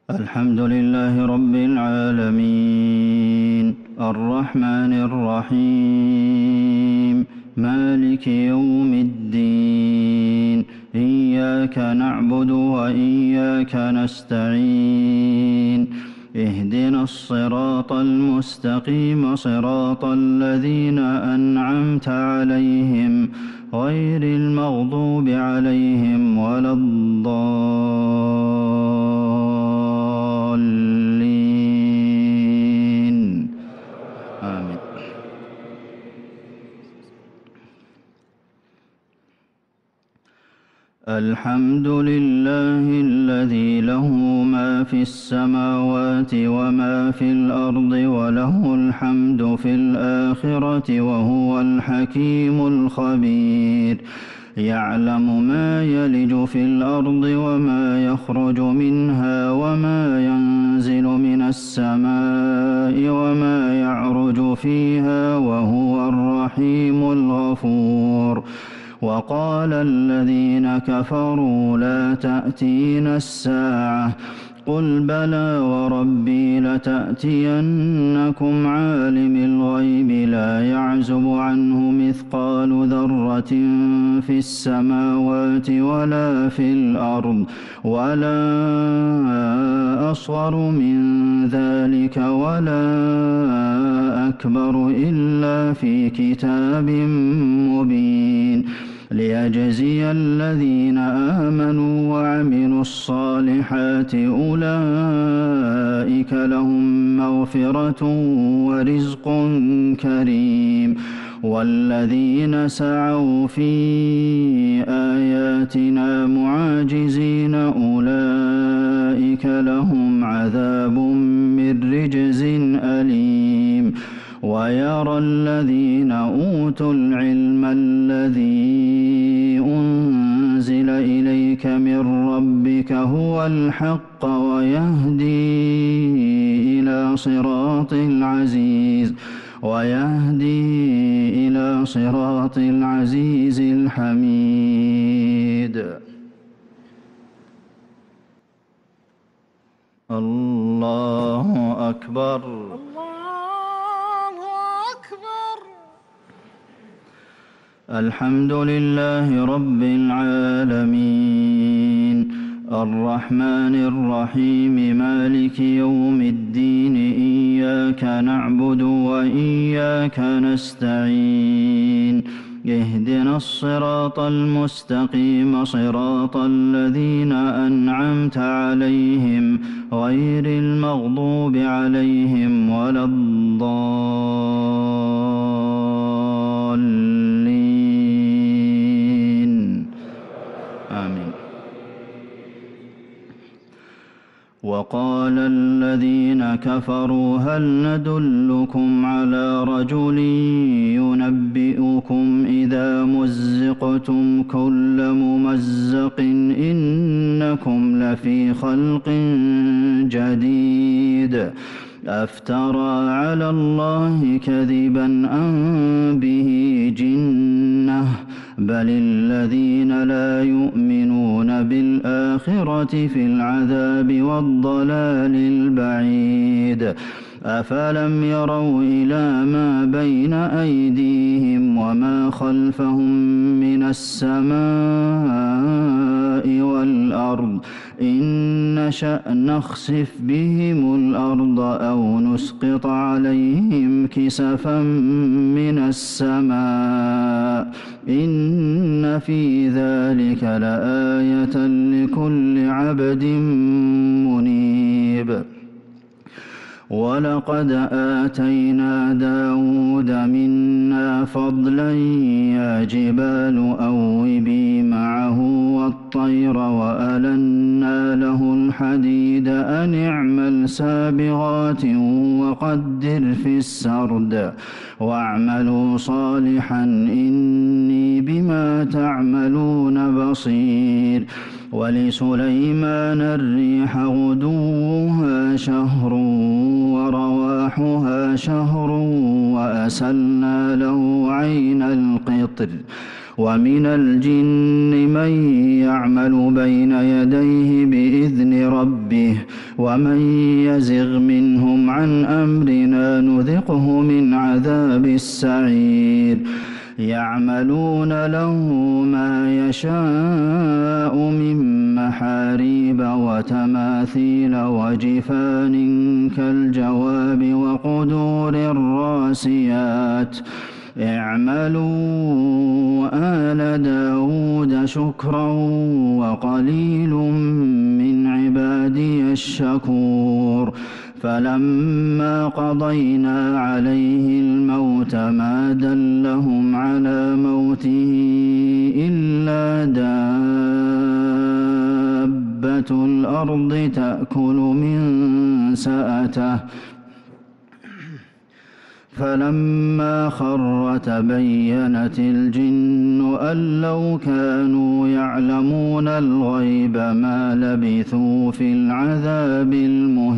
الحمد لله رب العالمين الرحمن الرحيم مالك يوم الدين إياك نعبد وإياك نستعين اهدنا الصراط المستقيم صراط الذين أنعمت عليهم غير المغضوب عليهم ولا الضالين آمين. الحمد لله الذي له ما في السماوات وما في الأرض وله الحمد في الآخرة وهو الحكيم الخبير. يعلم ما يلج في الأرض وما يخرج منها وما ينزل من السماء وما يعرج فيها وهو الرحيم الغفور. وقال الذين كفروا لا تأتينا الساعة قل بلى وربي لتأتينكم عالم الغيب لا يعزب عنه مثقال ذرة في السماوات ولا في الأرض ولا أصغر من ذلك ولا أكبر إلا في كتاب مبين ليجزي الذين آمنوا وعملوا الصالحات أولئك لهم مغفرة ورزق كريم. والذين سعوا في آياتنا معاجزين أولئك لهم عذاب من رجز أليم. ويرى الذين أوتوا العلم الذي أنزل إليك من ربك هو الحق ويهدي إلى صراط العزيز الحميد. الله أكبر. الحمد لله رب العالمين الرحمن الرحيم مالك يوم الدين إياك نعبد وإياك نستعين اهدنا الصراط المستقيم صراط الذين أنعمت عليهم غير المغضوب عليهم ولا الضالين آمين. وقال الذين كفروا هل ندلكم على رجل ينبئكم إذا مزقتم كل ممزق إنكم لفي خلق جديد أفترى على الله كذبا أم به جنة بل الذين لا يؤمنون بالآخرة في العذاب والضلال البعيد. أفلم يروا إلى ما بين أيديهم وما خلفهم من السماء والأرض إن نشأ نخسف بهم الأرض أو نسقط عليهم كسفا من السماء إن في ذلك لآية لكل عبد منيب. ولقد آتينا داود منا فضلا يا جبال أوبي معه والطير وألنا له الحديد أن اعمل سابغات وقدر في السرد واعملوا صالحا إني بما تعملون بصير. ولسليمان الريح غدوها شهر ورواحها شهر وأسلنا له عين القطر ومن الجن من يعمل بين يديه بإذن بإذن ربه ومن يزغ منهم عن أمرنا نذقه من عذاب السعير يعملون له ما يشاء من محاريب وتماثيل وجفان كالجواب وقدور الراسيات اعملوا آل داود شكرا وقليل من عبادي الشكور فلما قضينا عليه الموت ما دلهم على موته إلا دابة الأرض تأكل من سأته فلما خر تبينت الجن أن لو كانوا يعلمون الغيب ما لبثوا في العذاب المهين